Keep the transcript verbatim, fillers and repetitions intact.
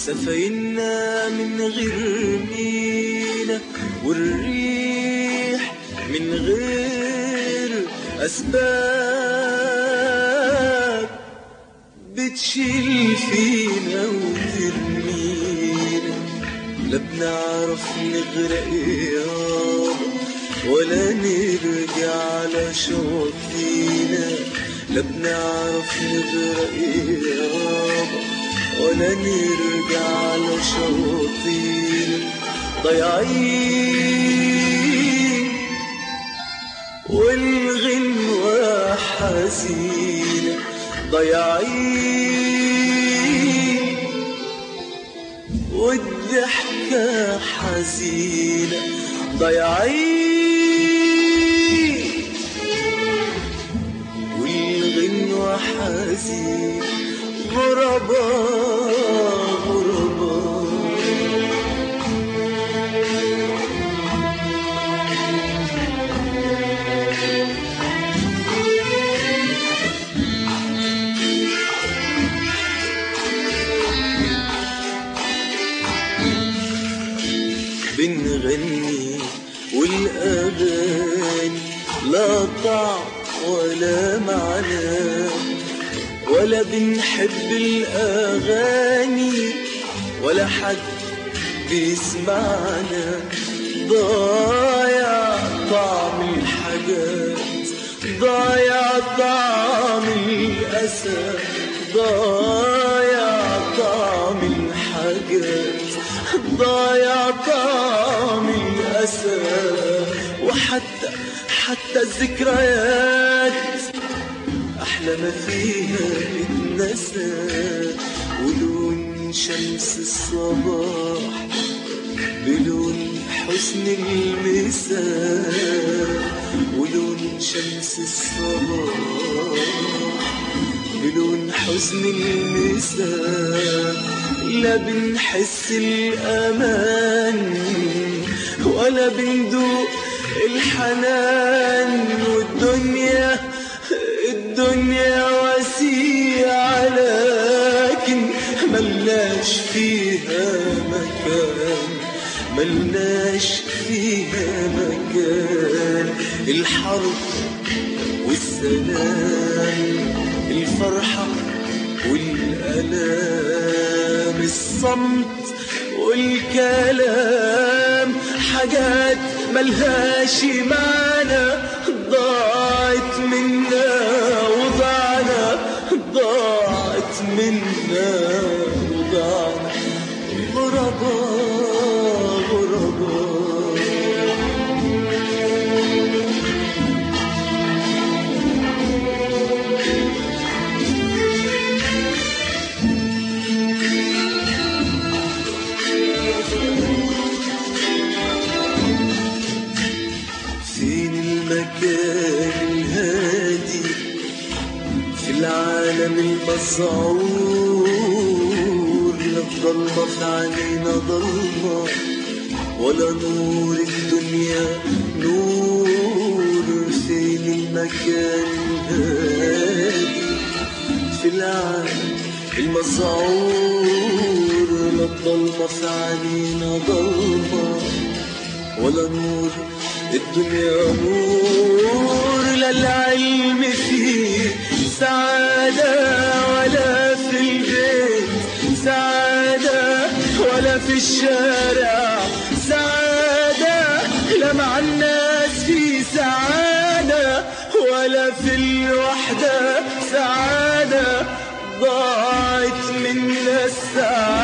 سفينا من غير مينا والريح من غير أسباب بتشيل فينا وترمينا. لا بنعرف نغرق يابا ولا نرجع على شواطينا. لا بنعرف نغرق يابا ولا نرجع على شواطينا. ضايعين والغنوة حزينة، ضايعين والضحكة حزينة، ضايعين والغنوة حزينة. غرباء غرباء بنغني والأغاني لا طعم ولا معنى، ولا بنحب الأغاني ولا حد بيسمعنا. ضايع طعم الحاجات، ضايع طعم الأسى، ضايع طعم الحاجات، ضايع طعم الأسى. وحتى حتى الذكريات أحلى ما فيها اتنسى. ولون شمس الصباح بلون حسن المساء، ولون شمس الصباح بلون حزن المساء. لا بنحس الأمان ولا بندوق الحنان. والدنيا الدنيا وسيعة لكن ملناش فيها مكان، ملناش فيها مكان. الحرب والسلام، الفرحة والألام، الصمت والكلام، حاجات ملهاش معنى. ضاعت منا وضعنا، ضاعت منا وضعنا. غرباء غرباء فين المكان الهادي في العالم المسعور؟ لا الضلمة في عينينا ضلمة ولا نور الدنيا نور. فين المكان الهادي في العالم المسعور؟ لا الضلمة في عينينا ضلمة ولا نور الدنيا نور. لا العلم فيه سعادة ولا في البيت سعادة ولا في الشارع سعادة. لا مع الناس في سعادة ولا في الوحدة سعادة. ضاعت منا السعادة